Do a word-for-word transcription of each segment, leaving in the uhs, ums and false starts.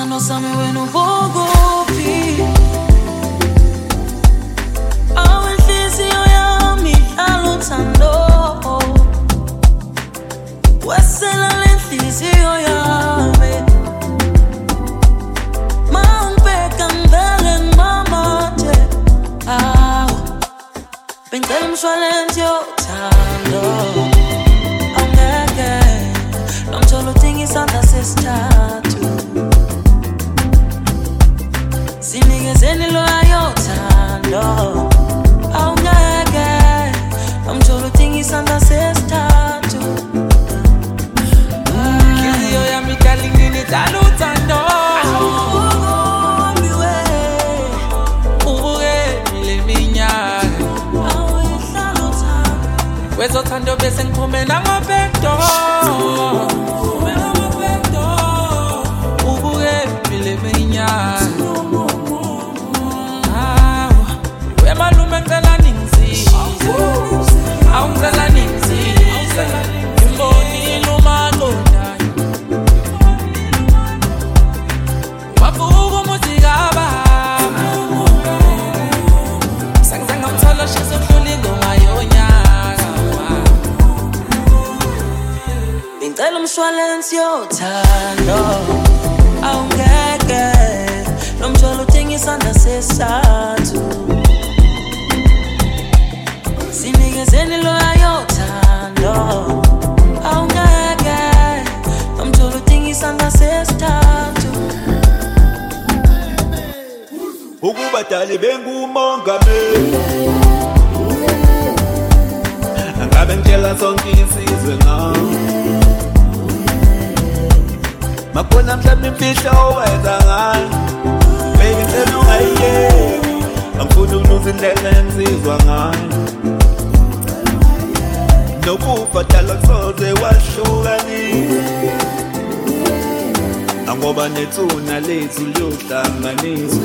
Sono sami wenu bogopi Awe nhliziyo yami aluthando Wesela le nhliziyo yami Ma ungibheka ngivele ngimamathe Awu Bengicela umshwalense yothando Awungeke Nomthola udinga isandla sesithathu Sinikezeni loyo thando Awungeke Nomthola udinga isandla sesithathu Kiliyo yami darling nginidala uthando Ubukele minyaka Wezothando bese ngiphume nangobhedo Ubukele minyaka Malume ngicela ningisize Awungicela ningisize Ngimbonile uMaqondana Wavuka umuthi kababa Sengize ngamthola shisa udlula ingoma yonyaka Bengicela umshwalense yothando Awungeke Nomthola udinga isandla sesithathu Sinikezeni loyo thando Awungeke Nomthola udinga isandla sesithathu Ukubadali bengumongameli Angabe ngitshela sonke isizwe ngawo Makhona mhlawumbe imfihlo owenza ngayo Bengicela ungayiyeki Angifuni ukuluza indlela engizizwa ngayo Nokubhadala kusoze wahlukanisa Angoba nethuna lethu liyohlanganiswa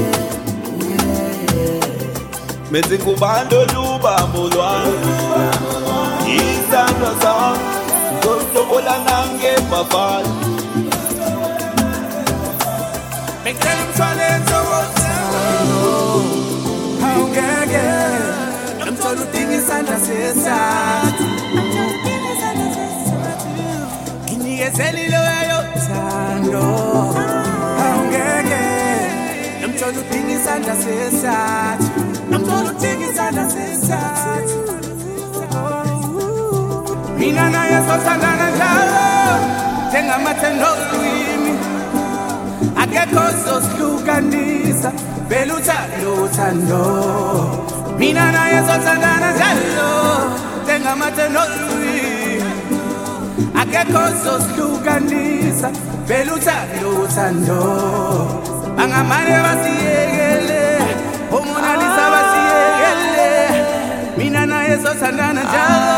Menze ngubando lubambo lwami Izandla zami Ngozobona nangebafana Bengicela umshwalense wothando Awungeke Nomthola udinga isandla sesithathu Nginikezeli loyo thando Awungeke Nomthola udinga isandla sesithathu Nomthola udinga isandla sesithathu Mina naye sothandana njalo Njengamathe nolwimi Akekho ozosihlukanisa Vele uthando uthando Mina naye sothandana njalo Njengamathe nolwimi Akekho ozosihlukanisa Vele uthando uthando Bangamane basiyekele Umonalisa basiyekele Mina naye sothandana njalo